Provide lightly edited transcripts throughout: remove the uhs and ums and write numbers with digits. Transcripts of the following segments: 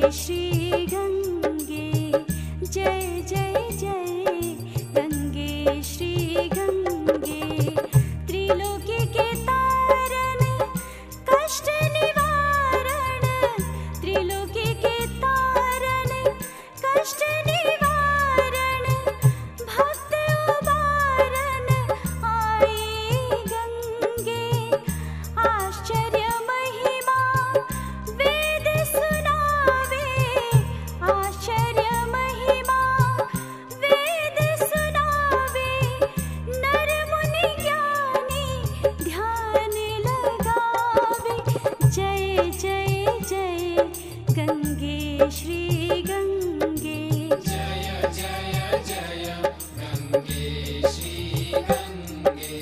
श्री गंगे, जय जय जय गंगे श्री गंगे। त्रिलोकी के तारण, कष्ट निवारण, त्रिलोकी के तारण, कष्ट निवारण, भक्त उबारण आई गंगे। आश्चर्य महिमा वेद सुनावे, आश्चर्य महिमा वेद सुनावे, नर मुनि ज्ञानी ध्यान लगावे। जय जय जय गंगे श्री गंगे, जय जय जय गंगे श्री गंगे।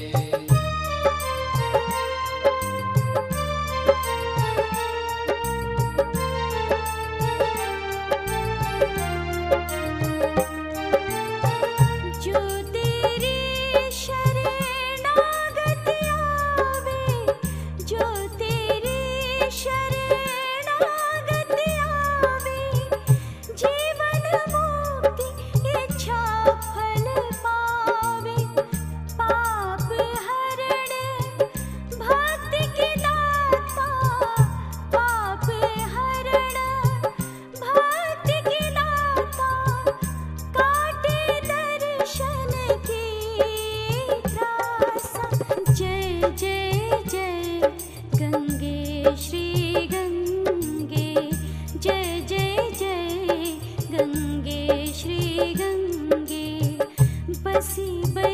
जो तेरी शरणागत आवे, जो तेरी शरणागत आवे, जीवन मुक्ति इच्छा फल पावे। पाप हरण भक्ति के दाता, पाप हरण भक्ति के दाता, काटे दर्शन की त्रासा। जय जय जय गंगे श्री गंगे, जय जय जय गंगे श्री गंगे। बसी